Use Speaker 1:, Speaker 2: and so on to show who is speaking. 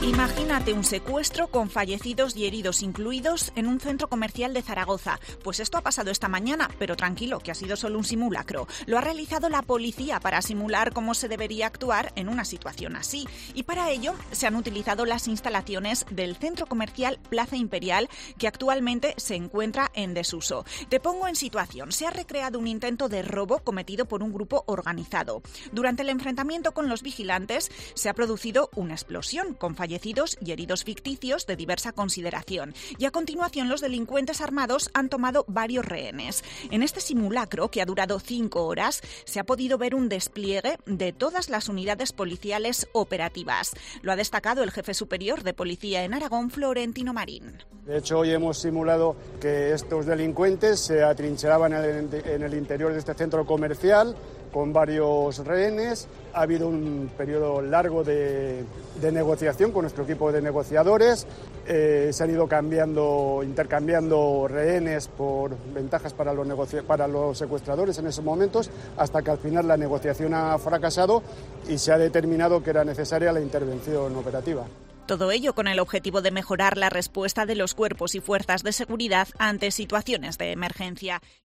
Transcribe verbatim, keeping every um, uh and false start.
Speaker 1: Imagínate un secuestro con fallecidos y heridos incluidos en un centro comercial de Zaragoza. Pues esto ha pasado esta mañana, pero tranquilo, que ha sido solo un simulacro. Lo ha realizado la policía para simular cómo se debería actuar en una situación así. Y para ello se han utilizado las instalaciones del centro comercial Plaza Imperial, que actualmente se encuentra en desuso. Te pongo en situación. Se ha recreado un intento de robo cometido por un grupo organizado. Durante el enfrentamiento con los vigilantes se ha producido una explosión con fallecidos y heridos ficticios de diversa consideración. Y a continuación los delincuentes armados han tomado varios rehenes. En este simulacro, que ha durado cinco horas, se ha podido ver un despliegue de todas las unidades policiales operativas. Lo ha destacado el jefe superior de policía en Aragón, Florentino Marín.
Speaker 2: De hecho, hoy hemos simulado que estos delincuentes se atrincheraban en el interior de este centro comercial con varios rehenes. Ha habido un periodo largo de, de negociación con nuestro equipo de negociadores. Eh, se han ido cambiando, intercambiando rehenes por ventajas para los, negoci- para los secuestradores en esos momentos, hasta que al final la negociación ha fracasado y se ha determinado que era necesaria la intervención operativa.
Speaker 1: Todo ello con el objetivo de mejorar la respuesta de los cuerpos y fuerzas de seguridad ante situaciones de emergencia.